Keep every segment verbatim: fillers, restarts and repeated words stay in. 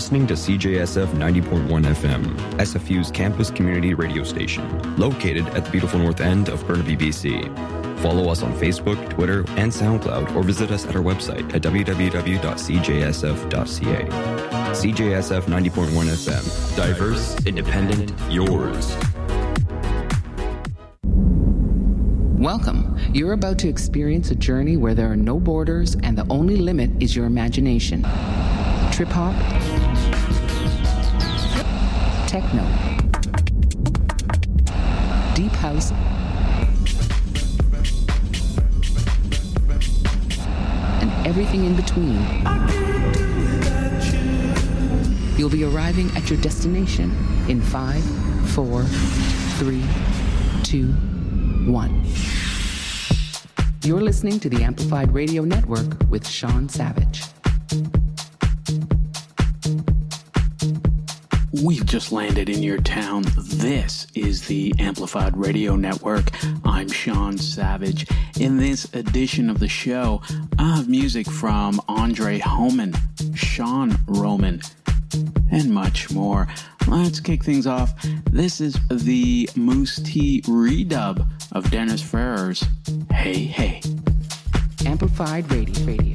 listening to C J S F ninety point one F M, S F U's campus community radio station, located at the beautiful north end of Burnaby, B C. Follow us on Facebook, Twitter, and SoundCloud, or visit us at our website at w w w dot c j s f dot c a. C J S F ninety point one F M. Diverse, independent, yours. Welcome. You're about to experience a journey where there are no borders and the only limit is your imagination. Trip hop, techno, deep house, and everything in between. You'll be arriving at your destination in five, four, three, two, one. You're listening to the Amplified Radio Network with Sean Savage. We've just landed in your town. This is the Amplified Radio Network. I'm Sean Savage. In this edition of the show, I have music from Andre Homan, Sean Roman, and much more. Let's kick things off. This is the Moose T redub of Dennis Ferrer's Hey Hey. Amplified Radio. Radio.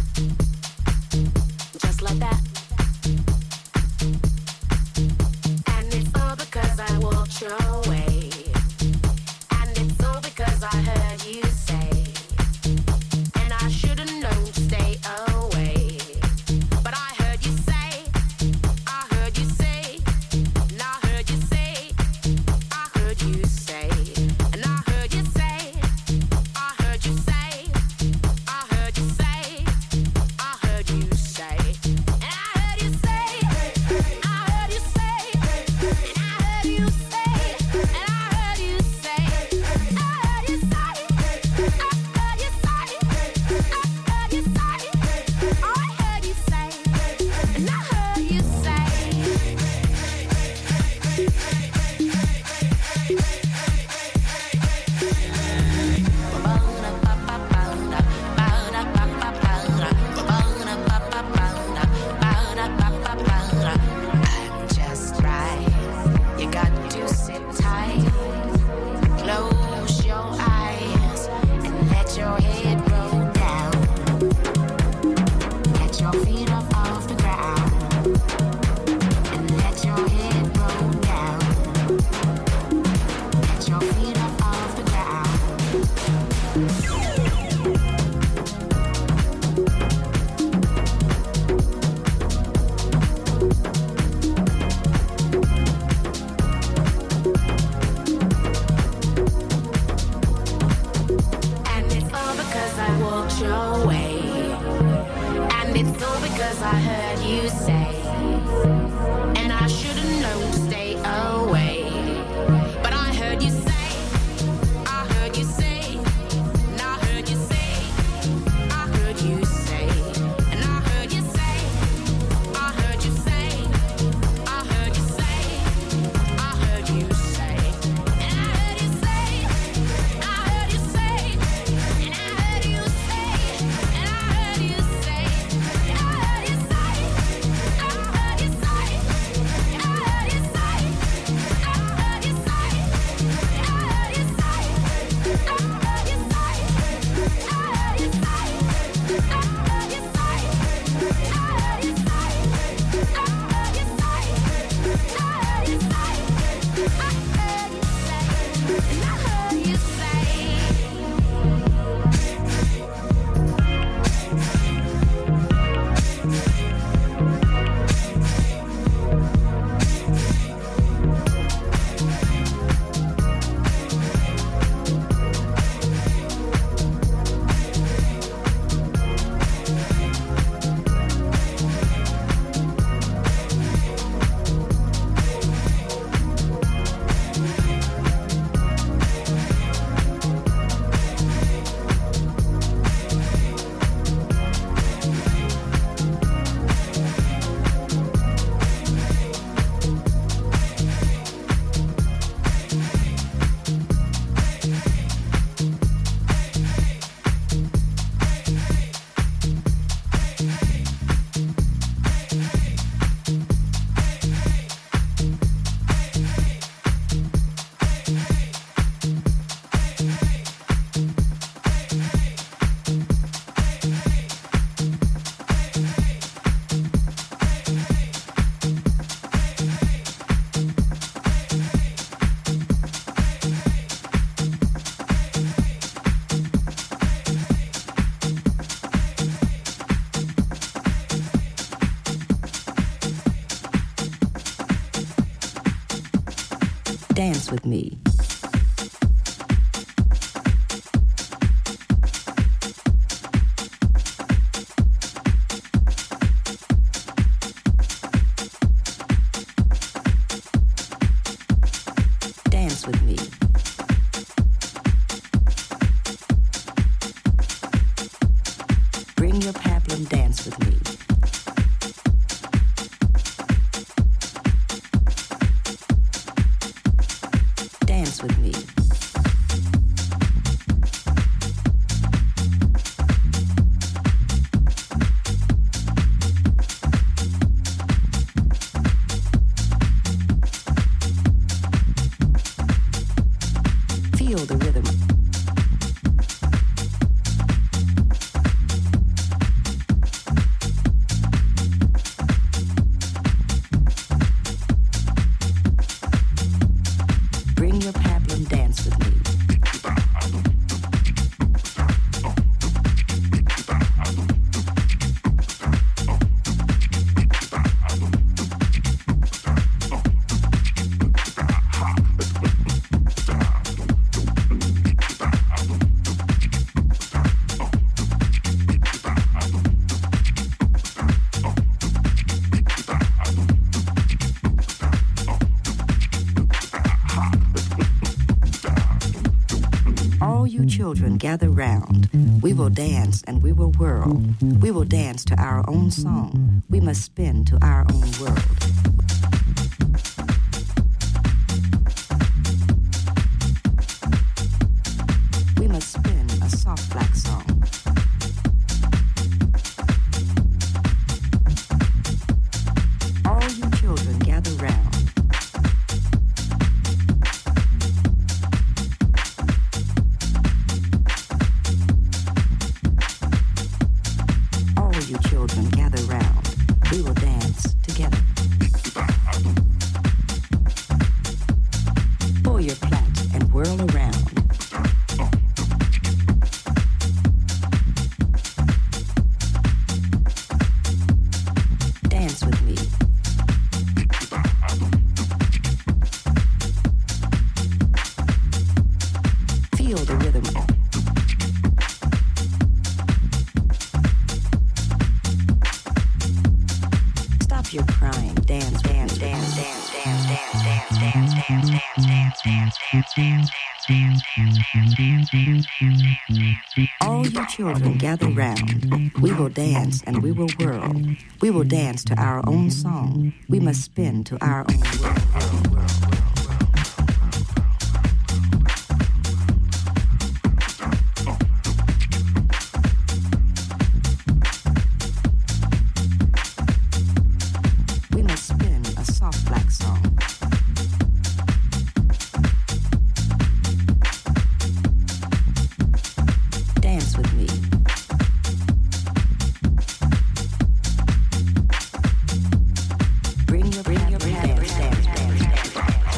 And Dance with me. Dance with me. Bring your pablum, dance with me. Dance with me. Feel the rhythm. Bring your pablum, dance with me. All you children gather round. We will dance and we will whirl. We will dance to our own song. We must spin to our own world. We must spin a soft black song. All you children gather round. All you children gather round. We will dance together. Pull your plait and whirl around. Dance with me. Feel the rhythm. Stop your crying. Dance, dance, dance, dance, dance, dance, dance, dance, dance, dance, dance, dance, dance, dance. All you children gather round. We will dance and we will whirl. We will dance to our own song. We must spin to our own world. We must spin a soft black song. Dance with me. Bring your bring your dance, dance, dance, dance,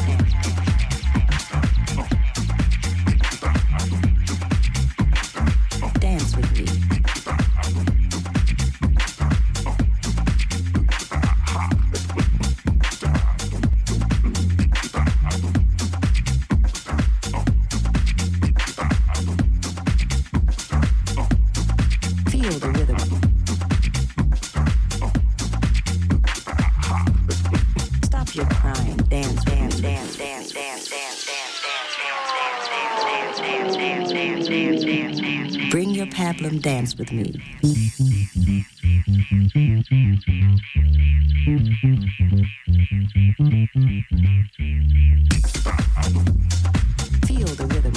dance. Dance with me. Feel the rhythm. Stop your crying. Dance, dance, dance, dance, dance, dance, dance, dance, dance, dance, dance, dance, dance, dance, dance, dance. Bring your pablum, dance with me. Feel the rhythm.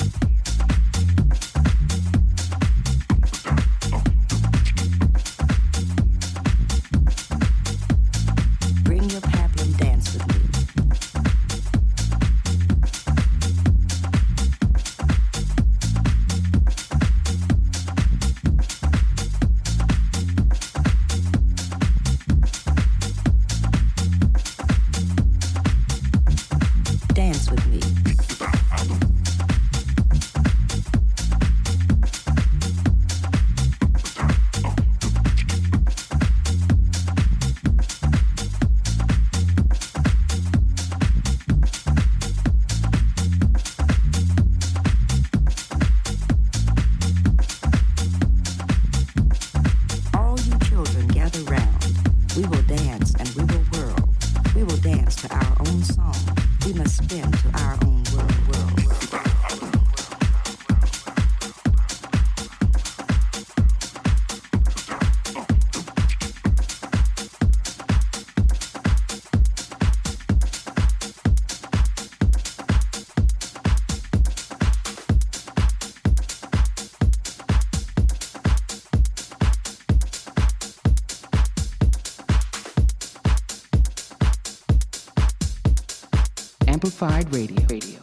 Bring your pablum, dance with me. Dance with me. dance to our own song. We must spin to our own world, world, world, world. Amplified Radio. Radio.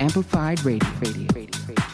Amplified Radio. Radio. Radio. Radio.